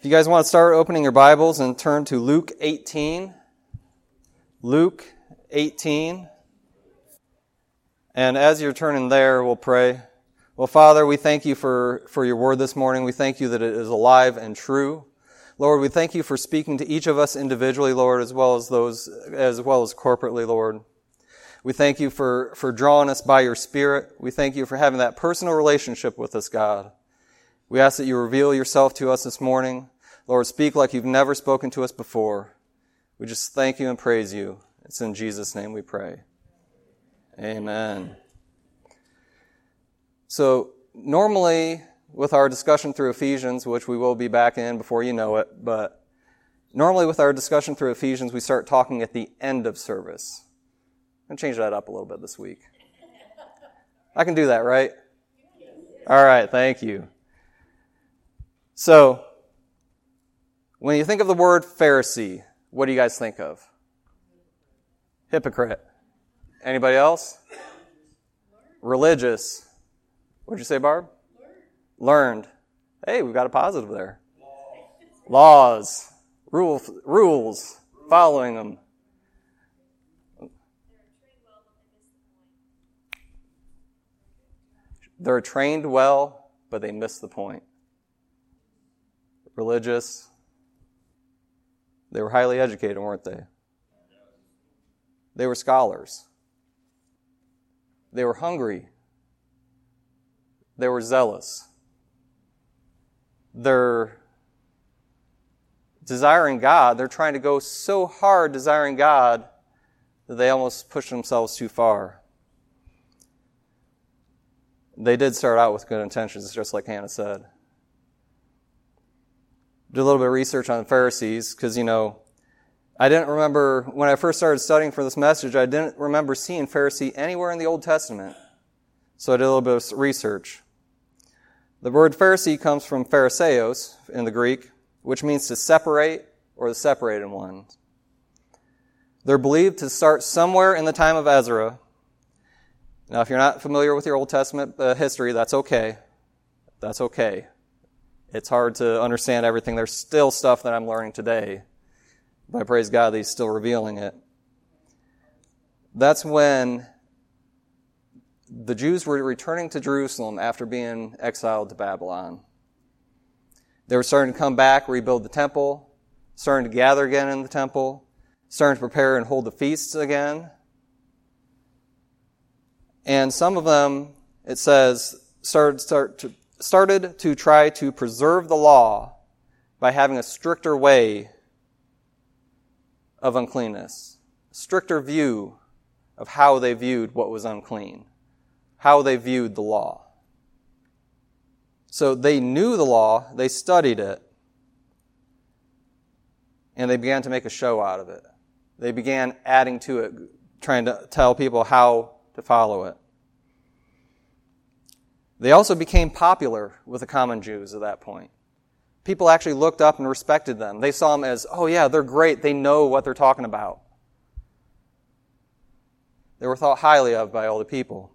If you guys want to start opening your Bibles and turn to Luke 18. Luke 18. And as you're turning there, we'll pray. Well, Father, we thank you for your word this morning. We thank you that it is alive and true. Lord, we thank you for speaking to each of us individually, Lord, as well as corporately, Lord. We thank you for drawing us by your Spirit. We thank you for having that personal relationship with us, God. We ask that you reveal yourself to us this morning. Lord, speak like you've never spoken to us before. We just thank you and praise you. It's in Jesus' name we pray. Amen. So, normally, with our discussion through Ephesians, which we will be back in before you know it, but normally with our discussion through Ephesians, we start talking at the end of service. I'm going to change that up a little bit this week. I can do that, right? All right, thank you. So, when you think of the word Pharisee, what do you guys think of? Hypocrite. Anybody else? Religious. What'd you say, Barb? Learned. Hey, we've got a positive there. Laws. Rules. Following them. They're trained well, but they miss the point. Religious. They were highly educated, weren't they? They were scholars. They were hungry. They were zealous. They're desiring God. They're trying to go so hard desiring God that they almost push themselves too far. They did start out with good intentions, just like Hannah said. Did a little bit of research on the Pharisees, because, I didn't remember, when I first started studying for this message, I didn't remember seeing Pharisee anywhere in the Old Testament. So I did a little bit of research. The word Pharisee comes from Phariseos in the Greek, which means to separate or the separated one. They're believed to start somewhere in the time of Ezra. Now, if you're not familiar with your Old Testament history, that's okay. That's okay. It's hard to understand everything. There's still stuff that I'm learning today. But I praise God that He's still revealing it. That's when the Jews were returning to Jerusalem after being exiled to Babylon. They were starting to come back, rebuild the temple, starting to gather again in the temple, starting to prepare and hold the feasts again. And some of them, it says, started to try to preserve the law by having a stricter way of uncleanness, a stricter view of how they viewed what was unclean, how they viewed the law. So they knew the law, they studied it, and they began to make a show out of it. They began adding to it, trying to tell people how to follow it. They also became popular with the common Jews at that point. People actually looked up and respected them. They saw them as, oh yeah, they're great. They know what they're talking about. They were thought highly of by all the people.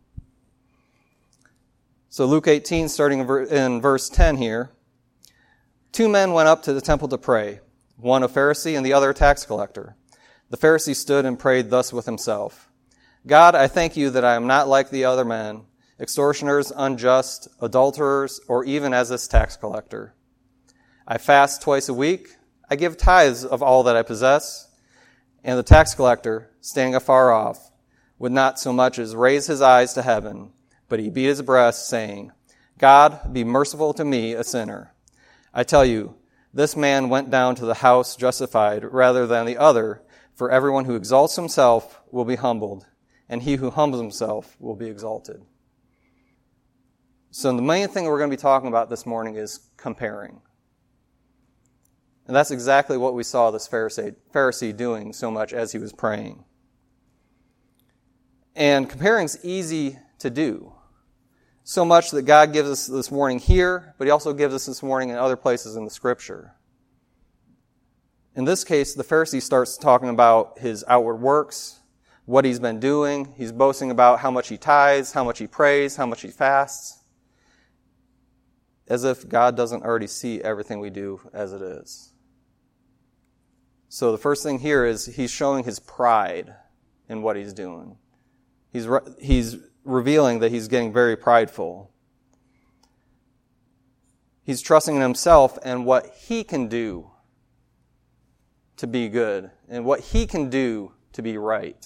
So Luke 18, starting in verse 10 here. 2 men went up to the temple to pray, one a Pharisee and the other a tax collector. The Pharisee stood and prayed thus with himself. God, I thank you that I am not like the other men, extortioners, unjust, adulterers, or even as this tax collector. I fast twice a week. I give tithes of all that I possess. And the tax collector, standing afar off, would not so much as raise his eyes to heaven, but he beat his breast, saying, God, be merciful to me, a sinner. I tell you, this man went down to the house justified rather than the other, for everyone who exalts himself will be humbled, and he who humbles himself will be exalted. So the main thing we're going to be talking about this morning is comparing. And that's exactly what we saw this Pharisee doing so much as he was praying. And comparing is easy to do. So much that God gives us this warning here, but He also gives us this warning in other places in the Scripture. In this case, the Pharisee starts talking about his outward works, what he's been doing. He's boasting about how much he tithes, how much he prays, how much he fasts. as if God doesn't already see everything we do as it is. So the first thing here is he's showing his pride in what he's doing. He's revealing that he's getting very prideful. He's trusting in himself and what he can do to be good and what he can do to be right.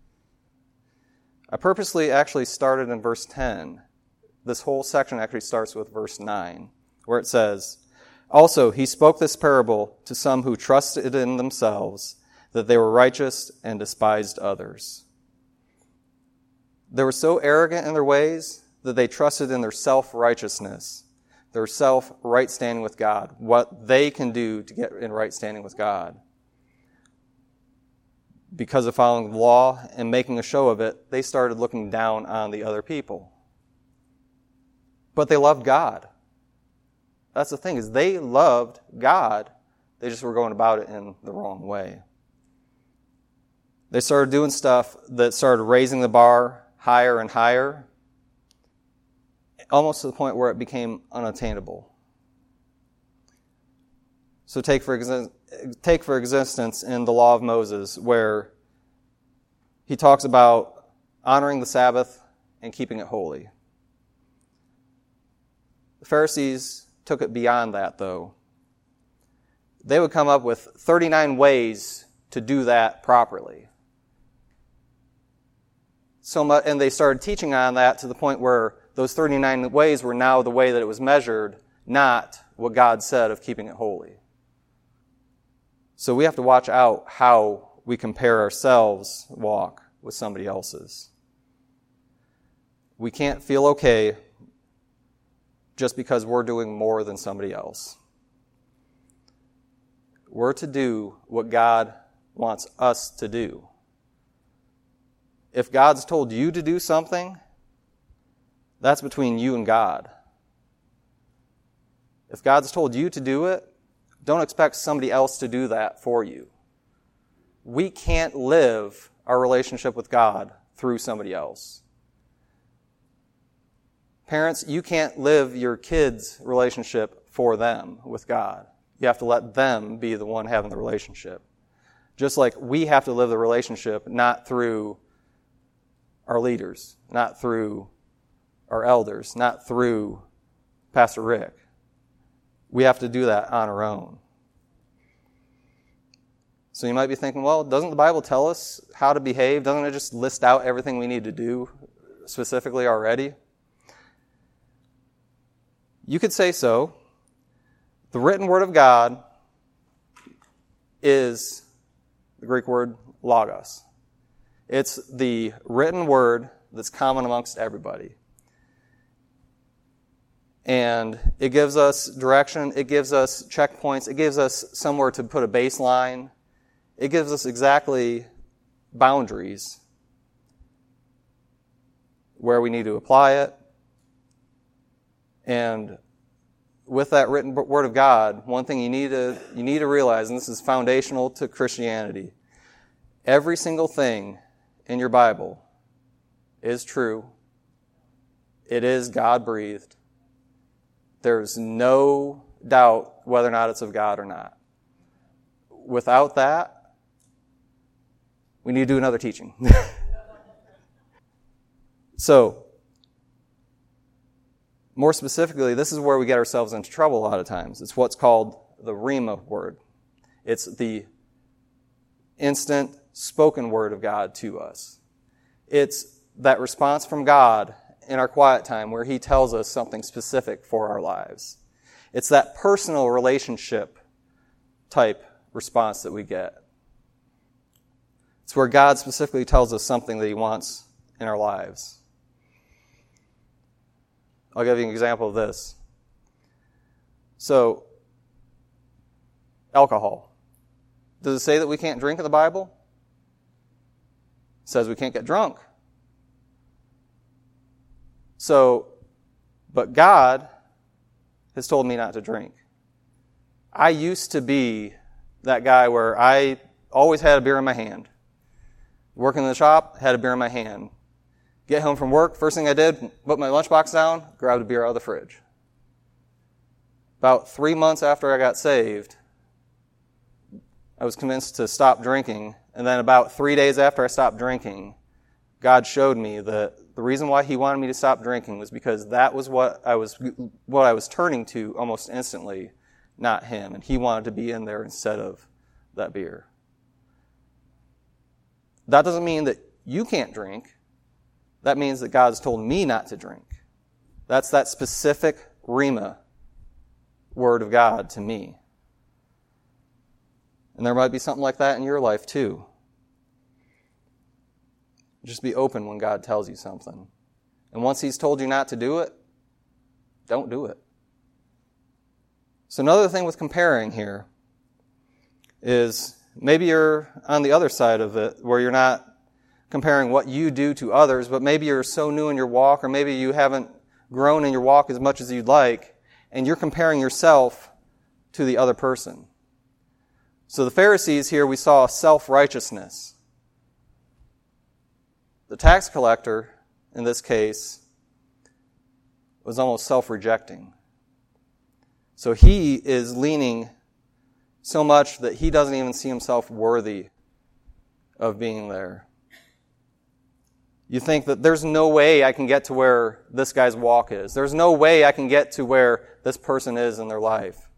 I purposely actually started in verse 10. This whole section actually starts with verse 9, where it says, "Also, he spoke this parable to some who trusted in themselves that they were righteous and despised others. They were so arrogant in their ways that they trusted in their self-righteousness, their self-right standing with God, what they can do to get in right standing with God. Because of following the law and making a show of it, they started looking down on the other people. But they loved God." That's the thing, is they loved God. They just were going about it in the wrong way. They started doing stuff that started raising the bar higher and higher, almost to the point where it became unattainable. So take for existence in the law of Moses, where he talks about honoring the Sabbath and keeping it holy. The Pharisees took it beyond that, though. They would come up with 39 ways to do that properly. So much, and they started teaching on that to the point where those 39 ways were now the way that it was measured, not what God said of keeping it holy. So we have to watch out how we compare ourselves' walk with somebody else's. We can't feel okay just because we're doing more than somebody else. We're to do what God wants us to do. If God's told you to do something, that's between you and God. If God's told you to do it, don't expect somebody else to do that for you. We can't live our relationship with God through somebody else. Parents, you can't live your kids' relationship for them with God. You have to let them be the one having the relationship. Just like we have to live the relationship not through our leaders, not through our elders, not through Pastor Rick. We have to do that on our own. So you might be thinking, well, doesn't the Bible tell us how to behave? Doesn't it just list out everything we need to do specifically already? You could say so. The written word of God is the Greek word logos. It's the written word that's common amongst everybody. And it gives us direction, it gives us checkpoints, it gives us somewhere to put a baseline. It gives us exactly boundaries where we need to apply it. And with that written word of God, one thing you need to realize, and this is foundational to Christianity, every single thing in your Bible is true. It is God-breathed. There's no doubt whether or not it's of God or not. Without that, we need to do another teaching. So, more specifically, this is where we get ourselves into trouble a lot of times. It's what's called the Rhema word. It's the instant spoken word of God to us. It's that response from God in our quiet time where He tells us something specific for our lives. It's that personal relationship type response that we get. It's where God specifically tells us something that He wants in our lives. I'll give you an example of this. So, alcohol. Does it say that we can't drink in the Bible? It says we can't get drunk. So, but God has told me not to drink. I used to be that guy where I always had a beer in my hand. Working in the shop, had a beer in my hand. Get home from work, first thing I did, put my lunchbox down, grabbed a beer out of the fridge. About 3 months after I got saved, I was convinced to stop drinking. And then about 3 days after I stopped drinking, God showed me that the reason why he wanted me to stop drinking was because that was what I was turning to almost instantly, not him. And he wanted to be in there instead of that beer. That doesn't mean that you can't drink. That means that God's told me not to drink. That's that specific rhema word of God to me. And there might be something like that in your life too. Just be open when God tells you something. And once he's told you not to do it, don't do it. So another thing with comparing here is maybe you're on the other side of it where you're not comparing what you do to others, but maybe you're so new in your walk, or maybe you haven't grown in your walk as much as you'd like, and you're comparing yourself to the other person. So the Pharisees here, we saw self-righteousness. The tax collector, in this case, was almost self-rejecting. So he is leaning so much that he doesn't even see himself worthy of being there. You think that there's no way I can get to where this guy's walk is. There's no way I can get to where this person is in their life.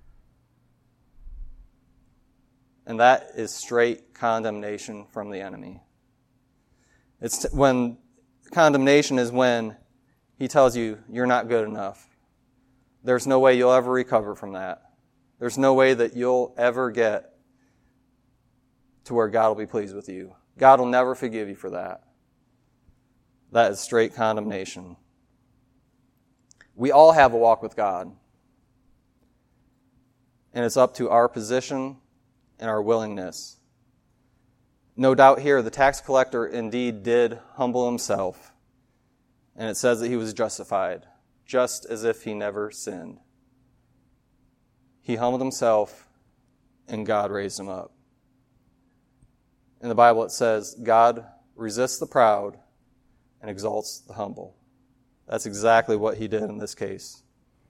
And that is straight condemnation from the enemy. When condemnation is when he tells you you're not good enough. There's no way you'll ever recover from that. There's no way that you'll ever get to where God will be pleased with you. God will never forgive you for that. That is straight condemnation. We all have a walk with God. And it's up to our position and our willingness. No doubt here, the tax collector indeed did humble himself. And it says that he was justified, just as if he never sinned. He humbled himself, and God raised him up. In the Bible it says, God resists the proud and exalts the humble. That's exactly what he did in this case.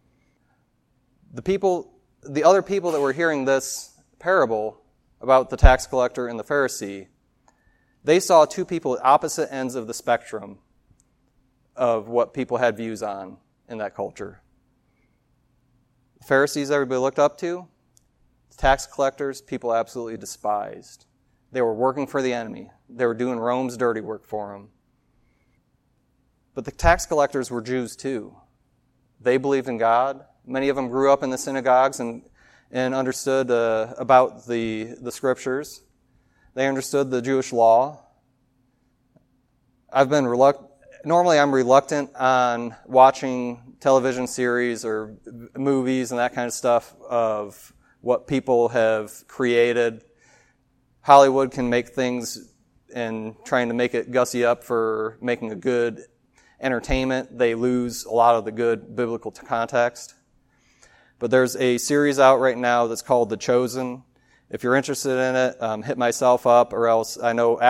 The other people that were hearing this parable about the tax collector and the Pharisee, they saw two people at opposite ends of the spectrum of what people had views on in that culture. The Pharisees everybody looked up to. The tax collectors, people absolutely despised. They were working for the enemy. They were doing Rome's dirty work for him. But the tax collectors were Jews too. They believed in God. Many of them grew up in the synagogues and understood about the scriptures. They understood the Jewish law. Normally I'm reluctant on watching television series or movies and that kind of stuff of what people have created. Hollywood can make things and trying to make it gussy up for making a good entertainment. They lose a lot of the good biblical context. But there's a series out right now that's called The Chosen. If you're interested in it, hit myself up, or else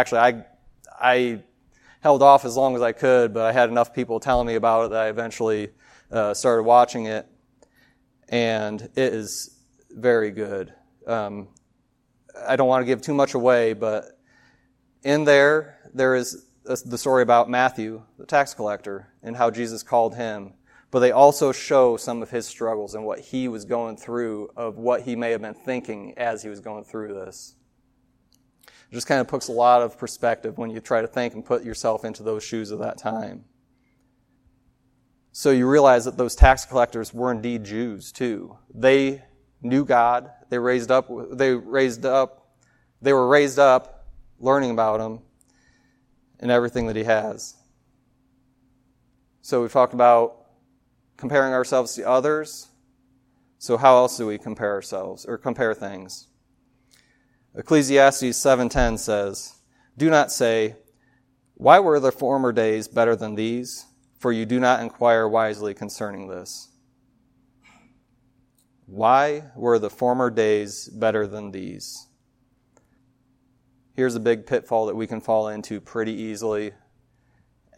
I held off as long as I could, but I had enough people telling me about it that I eventually started watching it, and it is very good. I don't want to give too much away, but in there is the story about Matthew, the tax collector, and how Jesus called him. But they also show some of his struggles and what he was going through, of what he may have been thinking as he was going through this. It just kind of puts a lot of perspective when you try to think and put yourself into those shoes of that time. So you realize that those tax collectors were indeed Jews too. They knew God. They were raised up learning about him and everything that he has. So we've talked about comparing ourselves to others. So how else do we compare ourselves or compare things? Ecclesiastes 7:10 says, "Do not say, 'Why were the former days better than these?' For you do not inquire wisely concerning this." Why were the former days better than these? Here's a big pitfall that we can fall into pretty easily.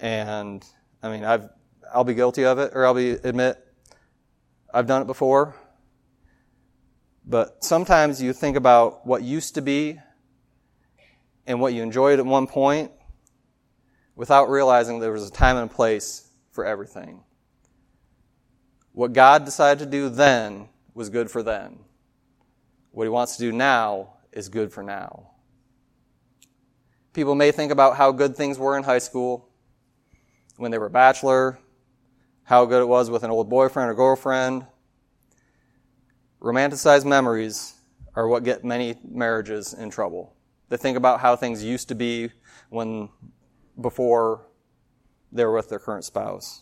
And, I'll be guilty of it, or admit I've done it before. But sometimes you think about what used to be and what you enjoyed at one point without realizing there was a time and a place for everything. What God decided to do then was good for then. What He wants to do now is good for now. People may think about how good things were in high school, when they were a bachelor, how good it was with an old boyfriend or girlfriend. Romanticized memories are what get many marriages in trouble. They think about how things used to be before they were with their current spouse.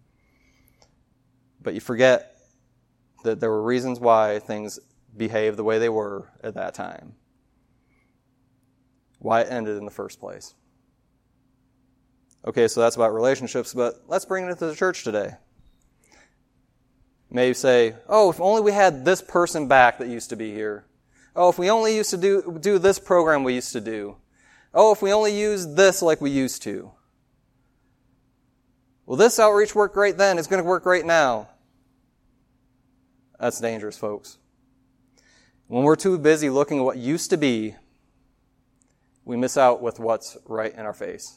But you forget that there were reasons why things behaved the way they were at that time. Why it ended in the first place. Okay, so that's about relationships, but let's bring it into the church today. Maybe say, oh, if only we had this person back that used to be here. Oh, if we only used to do this program we used to do. Oh, if we only used this like we used to. Well, this outreach worked great then. It's going to work great now. That's dangerous, folks. When we're too busy looking at what used to be, we miss out with what's right in our face.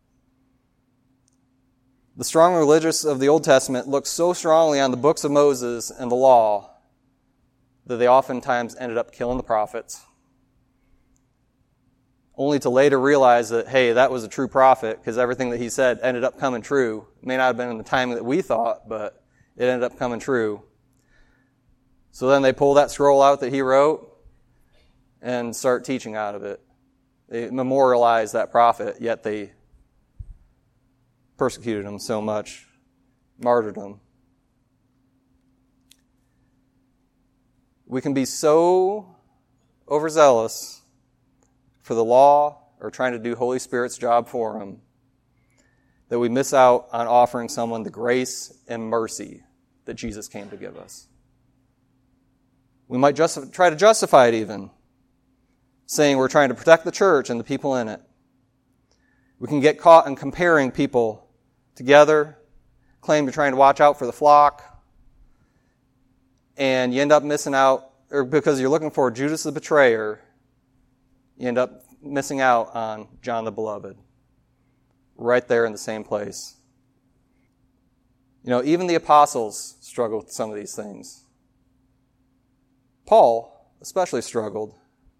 The strong religious of the Old Testament looked so strongly on the books of Moses and the law that they oftentimes ended up killing the prophets, only to later realize that, hey, that was a true prophet because everything that he said ended up coming true. It may not have been in the timing that we thought, but it ended up coming true. So then they pull that scroll out that he wrote and start teaching out of it. They memorialize that prophet, yet they persecuted him so much, martyred him. We can be so overzealous for the law or trying to do Holy Spirit's job for him that we miss out on offering someone the grace and mercy that Jesus came to give us. We might try to justify it even, saying we're trying to protect the church and the people in it. We can get caught in comparing people together, claim to trying to watch out for the flock, and you end up missing out, or because you're looking for Judas the betrayer, you end up missing out on John the Beloved, right there in the same place. You know, even the apostles struggle with some of these things. Paul especially struggled.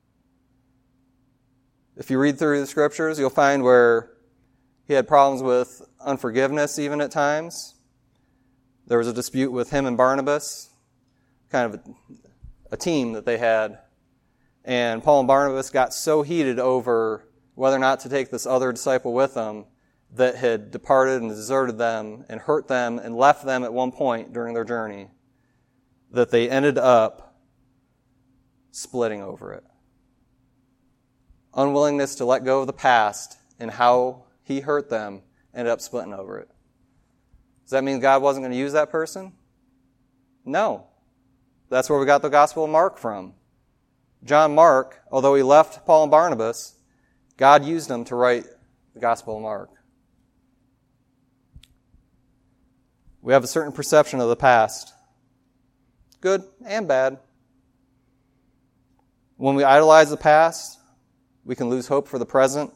If you read through the scriptures, you'll find where he had problems with unforgiveness even at times. There was a dispute with him and Barnabas, kind of a team that they had. And Paul and Barnabas got so heated over whether or not to take this other disciple with them that had departed and deserted them and hurt them and left them at one point during their journey that they ended up splitting over it. Unwillingness to let go of the past and how he hurt them, ended up splitting over it. Does that mean God wasn't going to use that person? No. That's where we got the Gospel of Mark from. John Mark, although he left Paul and Barnabas, God used him to write the Gospel of Mark. We have a certain perception of the past, good and bad. When we idolize the past, we can lose hope for the present.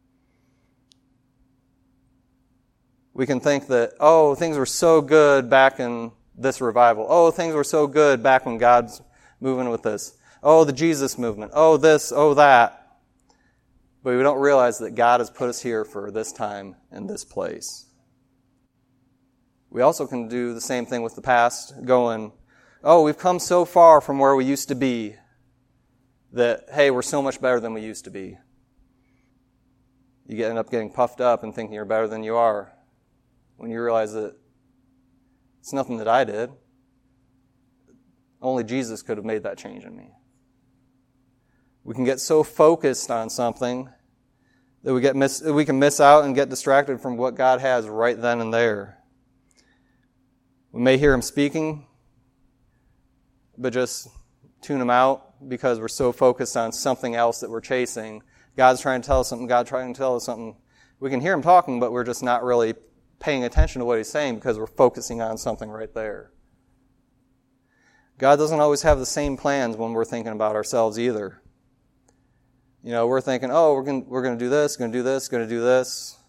We can think that, oh, things were so good back in this revival. Oh, things were so good back when God's moving with this. Oh, the Jesus movement. Oh, this, oh, that. But we don't realize that God has put us here for this time and this place. We also can do the same thing with the past, going, oh, we've come so far from where we used to be that, hey, we're so much better than we used to be. You end up getting puffed up and thinking you're better than you are, when you realize that it's nothing that I did. Only Jesus could have made that change in me. We can get so focused on something that we can miss out and get distracted from what God has right then and there. We may hear Him speaking, but just tune Him out because we're so focused on something else that we're chasing. God's trying to tell us something, God's trying to tell us something. We can hear Him talking, but we're just not really paying attention to what He's saying because we're focusing on something right there. God doesn't always have the same plans when we're thinking about ourselves either. We're thinking, we're going to do this, going to do this, going to do this.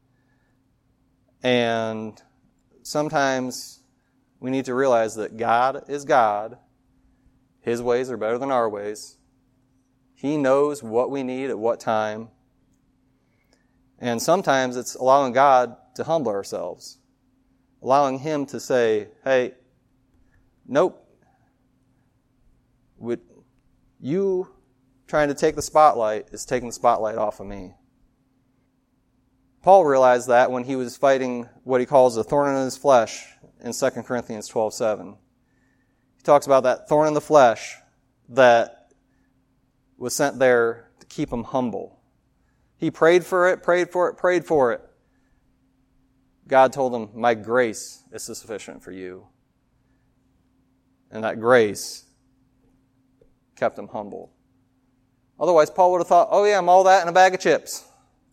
And sometimes we need to realize that God is God. His ways are better than our ways. He knows what we need at what time. And sometimes it's allowing God to humble ourselves. Allowing Him to say, hey, nope. You trying to take the spotlight is taking the spotlight off of me. Paul realized that when he was fighting what he calls a thorn in his flesh in 2 Corinthians 12:7. He talks about that thorn in the flesh that was sent there to keep him humble. He prayed for it. God told him, my grace is sufficient for you. And that grace kept him humble. Otherwise, Paul would have thought, I'm all that in a bag of chips.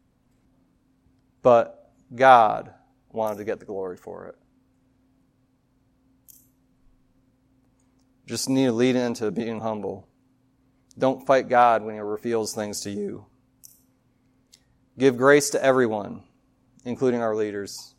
But God wanted to get the glory for it. Just need to lead into being humble. Don't fight God when He reveals things to you. Give grace to everyone, including our leaders.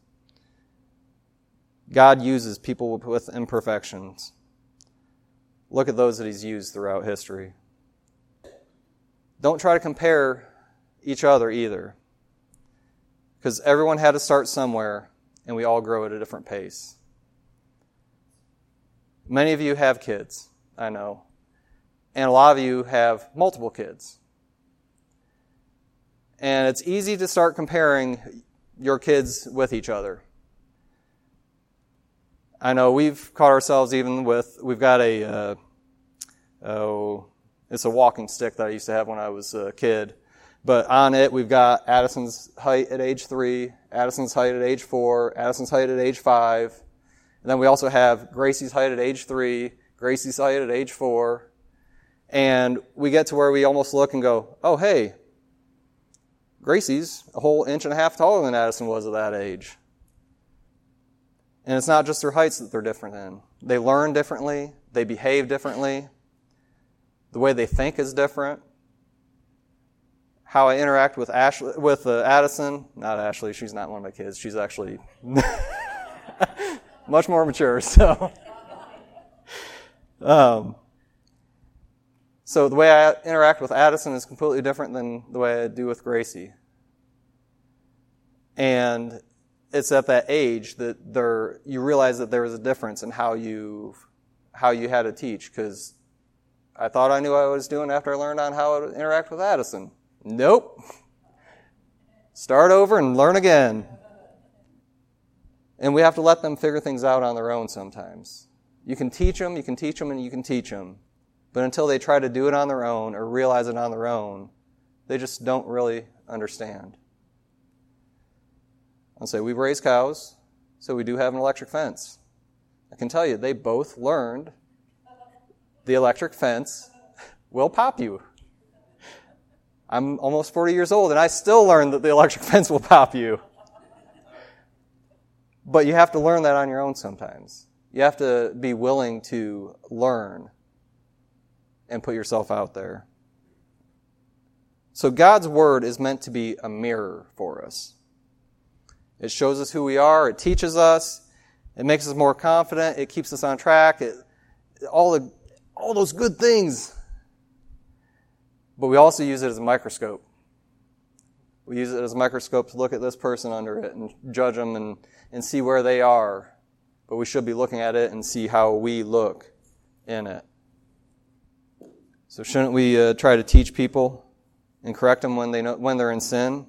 God uses people with imperfections. Look at those that He's used throughout history. Don't try to compare each other either, because everyone had to start somewhere, and we all grow at a different pace. Many of you have kids, I know, and a lot of you have multiple kids. And it's easy to start comparing your kids with each other. I know we've caught ourselves we've got it's a walking stick that I used to have when I was a kid. But on it, we've got Addison's height at age 3, Addison's height at age 4, Addison's height at age 5. And then we also have Gracie's height at age 3, Gracie's height at age 4. And we get to where we almost look and go, oh, hey, Gracie's a whole inch and a half taller than Addison was at that age. And it's not just their heights that they're different in. They learn differently. They behave differently. The way they think is different. How I interact with Addison, not Ashley, she's not one of my kids. She's actually much more mature. So the way I interact with Addison is completely different than the way I do with Gracie. And it's at that age that you realize that there was a difference in how you had to teach, because I thought I knew what I was doing after I learned on how to interact with Addison. Nope. Start over and learn again. And we have to let them figure things out on their own sometimes. You can teach them, and you can teach them. But until they try to do it on their own or realize it on their own, they just don't really understand. I'll say, we've raised cows, so we do have an electric fence. I can tell you, they both learned the electric fence will pop you. I'm almost 40 years old, and I still learned that the electric fence will pop you. But you have to learn that on your own sometimes. You have to be willing to learn and put yourself out there. So God's Word is meant to be a mirror for us. It shows us who we are. It teaches us. It makes us more confident. It keeps us on track. All those good things. But we also use it as a microscope. We use it as a microscope to look at this person under it and judge them and see where they are. But we should be looking at it and see how we look in it. So shouldn't we try to teach people and correct them when they're in sin?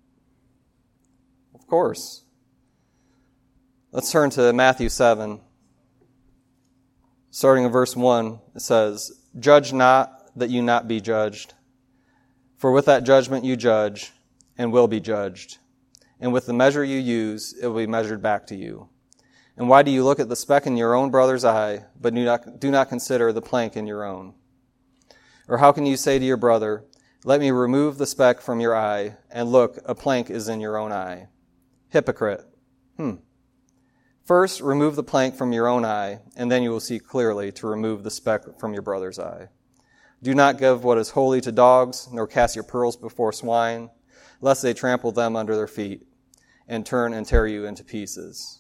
Of course. Let's turn to Matthew 7. Starting in verse 1, it says, "Judge not, that you not be judged. For with that judgment you judge, and will be judged. And with the measure you use, it will be measured back to you. And why do you look at the speck in your own brother's eye, but do not consider the plank in your own? Or how can you say to your brother, 'Let me remove the speck from your eye,' and look, a plank is in your own eye? Hypocrite! First, remove the plank from your own eye, and then you will see clearly to remove the speck from your brother's eye. Do not give what is holy to dogs, nor cast your pearls before swine, lest they trample them under their feet, and turn and tear you into pieces.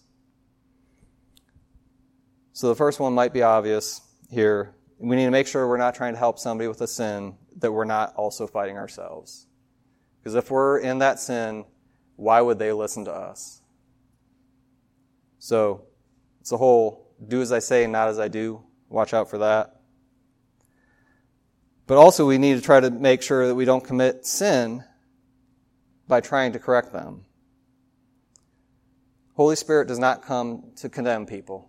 So the first one might be obvious here. We need to make sure we're not trying to help somebody with a sin that we're not also fighting ourselves. Because if we're in that sin, why would they listen to us? So it's a whole do as I say, not as I do. Watch out for that. But also we need to try to make sure that we don't commit sin by trying to correct them. Holy Spirit does not come to condemn people.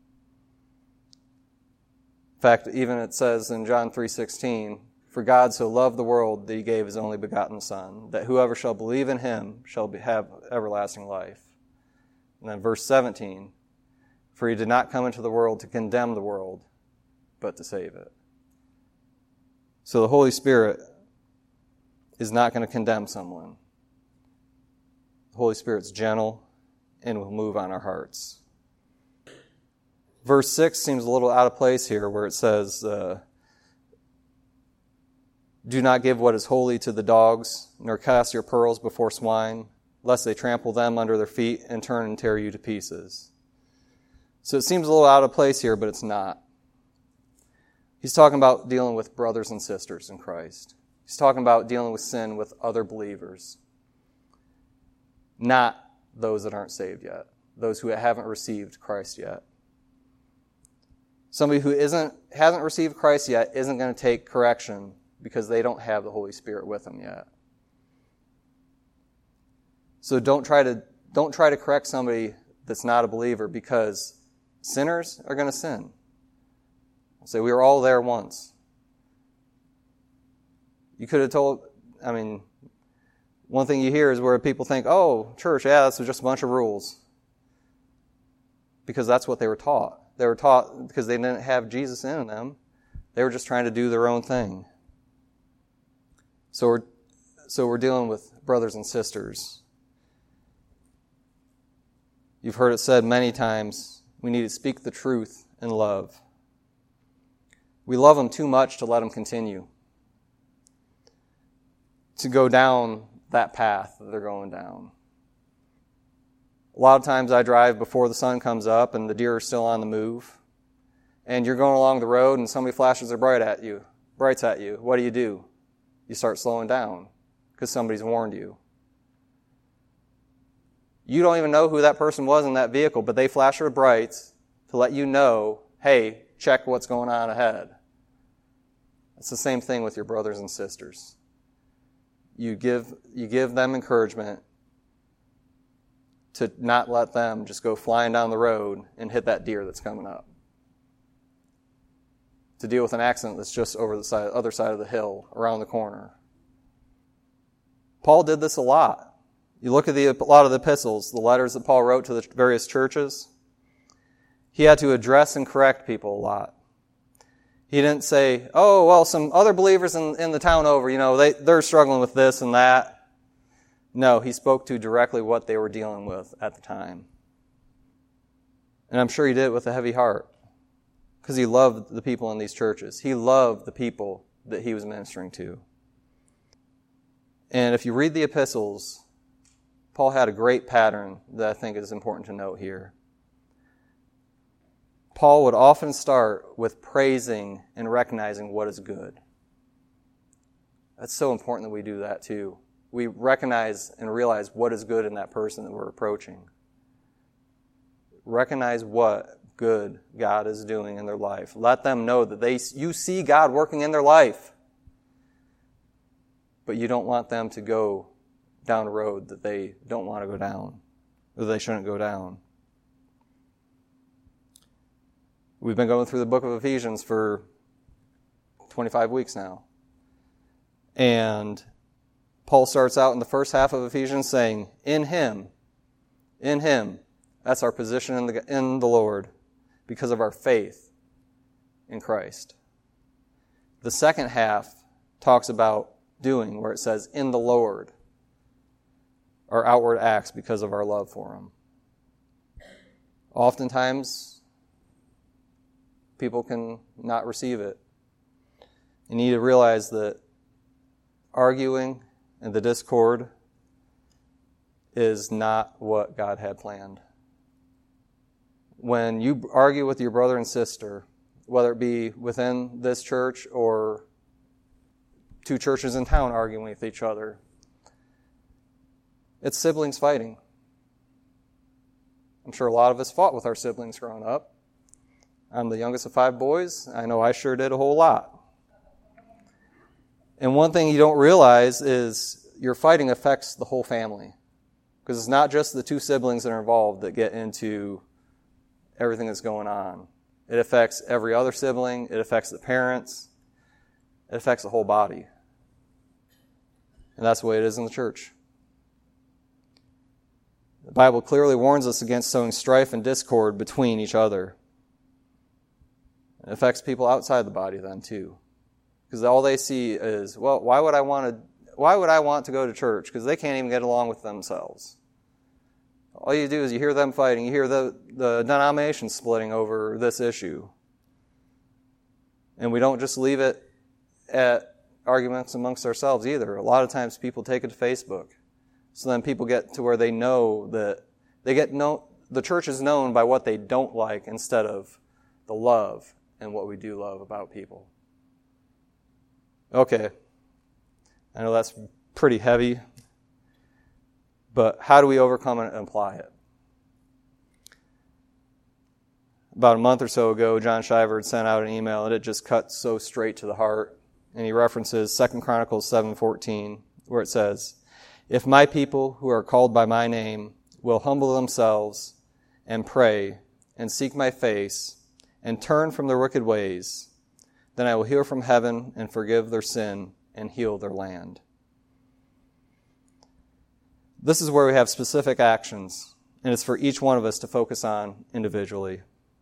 In fact, even it says in John 3:16, "For God so loved the world that he gave his only begotten Son, that whoever shall believe in him shall have everlasting life." And then verse 17, "For he did not come into the world to condemn the world, but to save it." So the Holy Spirit is not going to condemn someone. The Holy Spirit's gentle and will move on our hearts. Verse 6 seems a little out of place here where it says, "Do not give what is holy to the dogs, nor cast your pearls before swine, lest they trample them under their feet and turn and tear you to pieces." So it seems a little out of place here, but it's not. He's talking about dealing with brothers and sisters in Christ. He's talking about dealing with sin with other believers, not those that aren't saved yet, those who haven't received Christ yet. Somebody who hasn't received Christ yet isn't going to take correction because they don't have the Holy Spirit with them yet. So don't try to correct somebody that's not a believer, because sinners are going to sin. Say, we were all there once. You could have told, one thing you hear is where people think, oh, church, yeah, this was just a bunch of rules. Because that's what they were taught. They were taught because they didn't have Jesus in them. They were just trying to do their own thing. So we're dealing with brothers and sisters. You've heard it said many times, we need to speak the truth in love. We love them too much to let them continue, to go down that path that they're going down. A lot of times I drive before the sun comes up and the deer are still on the move, and you're going along the road and somebody flashes their brights at you. What do? You start slowing down because somebody's warned you. You don't even know who that person was in that vehicle, but they flash their brights to let you know, hey, check what's going on ahead. It's the same thing with your brothers and sisters. You give them encouragement to not let them just go flying down the road and hit that deer that's coming up. To deal with an accident that's just over the other side of the hill, around the corner. Paul did this a lot. You look at a lot of the epistles, the letters that Paul wrote to the various churches, he had to address and correct people a lot. He didn't say, oh, well, some other believers in the town over, they're struggling with this and that. No, he spoke to directly what they were dealing with at the time. And I'm sure he did it with a heavy heart, because he loved the people in these churches. He loved the people that he was ministering to. And if you read the epistles, Paul had a great pattern that I think is important to note here. Paul would often start with praising and recognizing what is good. That's so important that we do that too. We recognize and realize what is good in that person that we're approaching. Recognize what good God is doing in their life. Let them know that you see God working in their life. But you don't want them to go down a road that they don't want to go down, or they shouldn't go down. We've been going through the book of Ephesians for 25 weeks now. And Paul starts out in the first half of Ephesians saying, in Him, that's our position in the Lord because of our faith in Christ. The second half talks about doing, where it says, in the Lord, our outward acts because of our love for Him. Oftentimes, people can not receive it. You need to realize that arguing and the discord is not what God had planned. When you argue with your brother and sister, whether it be within this church or two churches in town arguing with each other, it's siblings fighting. I'm sure a lot of us fought with our siblings growing up. I'm the youngest of 5 boys. I know I sure did a whole lot. And one thing you don't realize is your fighting affects the whole family. Because it's not just the 2 siblings that are involved that get into everything that's going on. It affects every other sibling. It affects the parents. It affects the whole body. And that's the way it is in the church. The Bible clearly warns us against sowing strife and discord between each other. It affects people outside the body then too. Because all they see is, well, why would I want to go to church? Because they can't even get along with themselves. All you do is you hear them fighting. You hear the denomination splitting over this issue. And we don't just leave it at arguments amongst ourselves either. A lot of times people take it to Facebook. So then people get to where they know that the church is known by what they don't like instead of the love and what we do love about people. Okay. I know that's pretty heavy, but how do we overcome it and apply it? About a month or so ago, John Shiver had sent out an email, and it just cut so straight to the heart. And he references 2 Chronicles 7:14, where it says, "If my people who are called by my name will humble themselves and pray and seek my face and turn from their wicked ways, then I will hear from heaven and forgive their sin and heal their land." This is where we have specific actions, and it's for each one of us to focus on individually.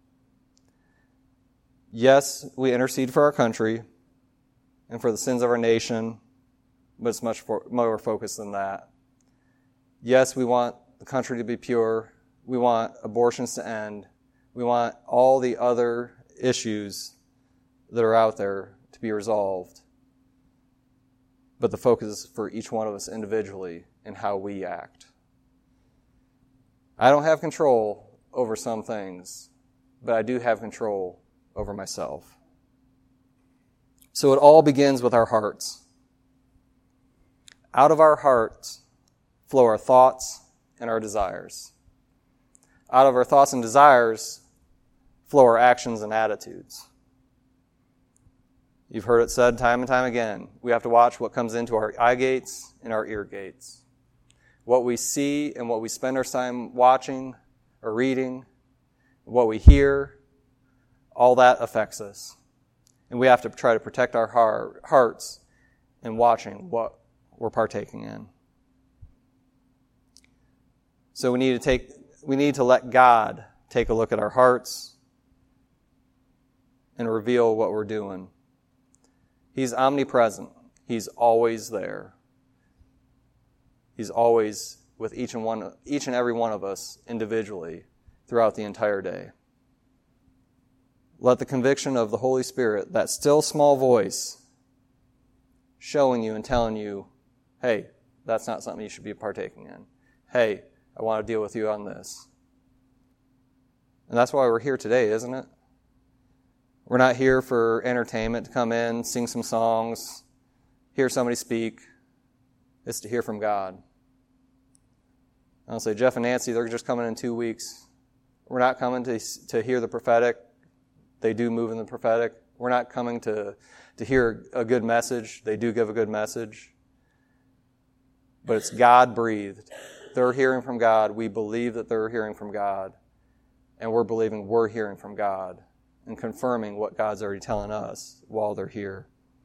Yes, we intercede for our country and for the sins of our nation, but it's much more focused than that. Yes, we want the country to be pure. We want abortions to end. We want all the other issues that are out there to be resolved. But the focus is for each one of us individually in how we act. I don't have control over some things, but I do have control over myself. So it all begins with our hearts. Out of our hearts flow our thoughts and our desires. Out of our thoughts and desires flow our actions and attitudes. You've heard it said time and time again. We have to watch what comes into our eye gates and our ear gates. What we see and what we spend our time watching or reading, what we hear, all that affects us. And we have to try to protect our hearts in watching what we're partaking in. So we need to let God take a look at our hearts and reveal what we're doing. He's omnipresent. He's always there. He's always with each and every one of us individually throughout the entire day. Let the conviction of the Holy Spirit, that still small voice, showing you and telling you, hey, that's not something you should be partaking in. Hey, I want to deal with you on this. And that's why we're here today, isn't it? We're not here for entertainment, to come in, sing some songs, hear somebody speak. It's to hear from God. I'll say, Jeff and Nancy, they're just coming in 2 weeks. We're not coming to hear the prophetic. They do move in the prophetic. We're not coming to hear a good message. They do give a good message. But it's God-breathed. They're hearing from God. We believe that they're hearing from God. And we're believing we're hearing from God and confirming what God's already telling us while they're here.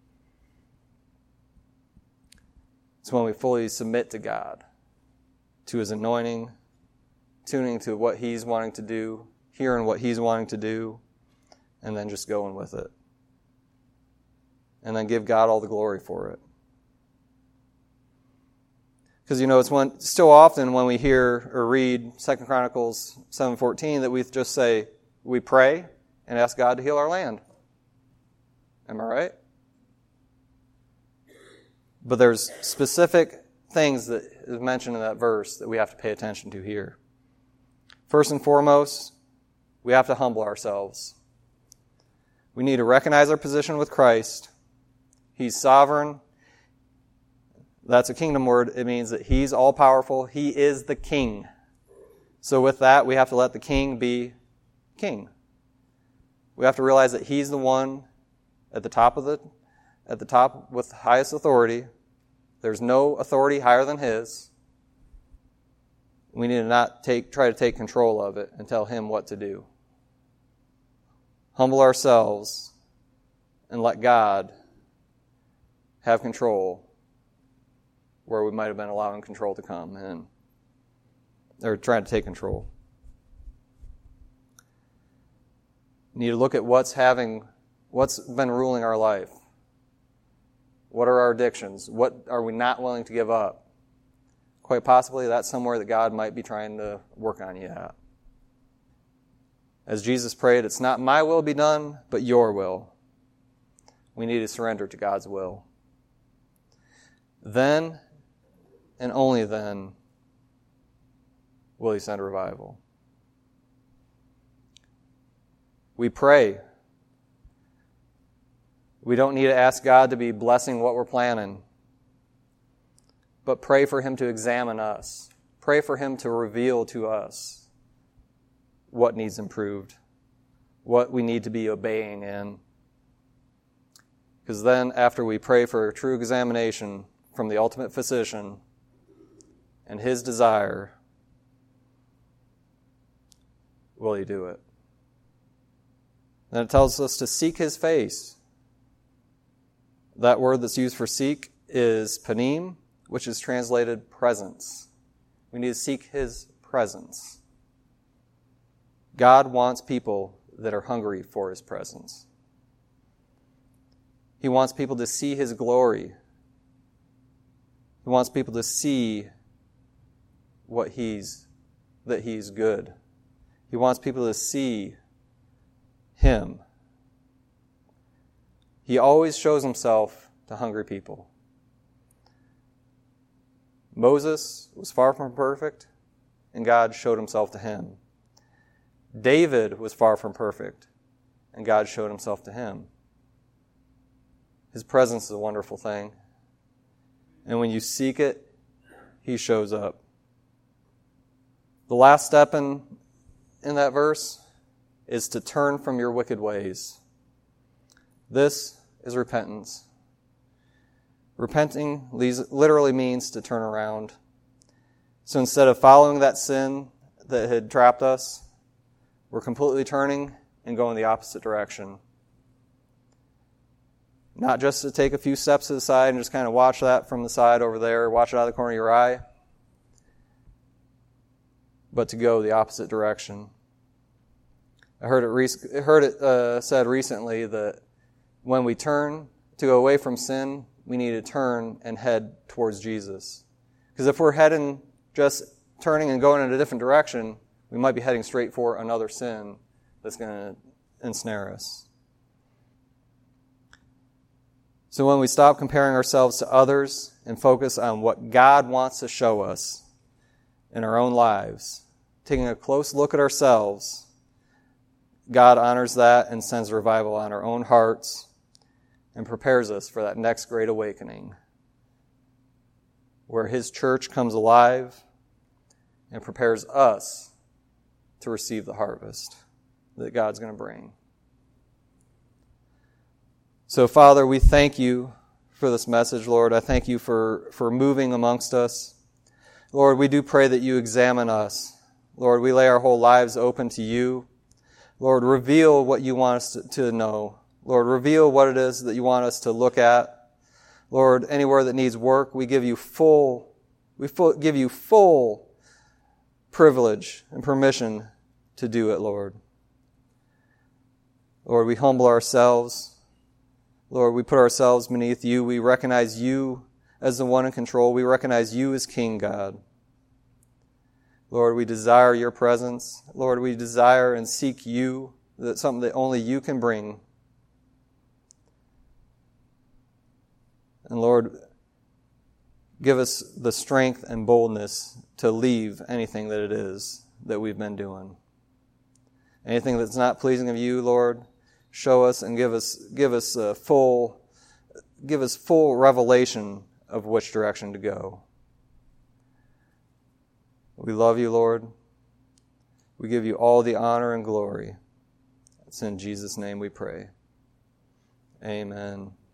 It's when we fully submit to God, to His anointing, tuning to what He's wanting to do, hearing what He's wanting to do, and then just going with it. And then give God all the glory for it. Because, it's still often when we hear or read 2 Chronicles 7:14 that we just say, we pray and ask God to heal our land. Am I right? But there's specific things that is mentioned in that verse that we have to pay attention to here. First and foremost, we have to humble ourselves. We need to recognize our position with Christ. He's sovereign. That's a kingdom word. It means that He's all-powerful. He is the king. So with that, we have to let the king be king. We have to realize that He's the one at the top with the highest authority. There's no authority higher than His. We need to not try to take control of it and tell Him what to do. Humble ourselves and let God have control where we might have been allowing control to come in, or trying to take control. We need to look at what's been ruling our life. What are our addictions? What are we not willing to give up? Quite possibly that's somewhere that God might be trying to work on you at. As Jesus prayed, it's not my will be done, but your will. We need to surrender to God's will. Then, and only then, will He send revival. We pray. We don't need to ask God to be blessing what we're planning, but pray for Him to examine us. Pray for Him to reveal to us what needs improved, what we need to be obeying in. Because then, after we pray for a true examination from the ultimate physician and His desire, will He do it? Then it tells us to seek His face. That word that's used for seek is panim, which is translated presence. We need to seek His presence. God wants people that are hungry for His presence. He wants people to see His glory. He wants people to see that He's good. He wants people to see Him. He always shows Himself to hungry people. Moses was far from perfect, and God showed Himself to him. David was far from perfect, and God showed Himself to him. His presence is a wonderful thing. And when you seek it, He shows up. The last step in that verse is to turn from your wicked ways. This is repentance. Repenting literally means to turn around. So instead of following that sin that had trapped us, we're completely turning and going the opposite direction. Not just to take a few steps to the side and just kind of watch that from the side over there, watch it out of the corner of your eye, but to go the opposite direction. I heard it said recently that when we turn to go away from sin, we need to turn and head towards Jesus. Because if we're just turning and going in a different direction, we might be heading straight for another sin that's going to ensnare us. So when we stop comparing ourselves to others and focus on what God wants to show us in our own lives, taking a close look at ourselves, God honors that and sends revival on our own hearts and prepares us for that next great awakening where His church comes alive and prepares us to receive the harvest that God's going to bring. So, Father, we thank You for this message, Lord. I thank You for moving amongst us. Lord, we do pray that You examine us. Lord, we lay our whole lives open to You. Lord, reveal what You want us to know. Lord, reveal what it is that You want us to look at. Lord, anywhere that needs work, we give You full privilege and permission to do it, Lord. Lord, we humble ourselves. Lord, we put ourselves beneath You. We recognize You as the one in control. We recognize you as King, God. Lord, we desire your presence. Lord, we desire and seek you, that's something that only you can bring. And Lord, give us the strength and boldness to leave anything that it is that we've been doing. Anything that's not pleasing of you, Lord, show us and give us full revelation of which direction to go. We love you, Lord. We give you all the honor and glory. It's in Jesus' name we pray. Amen.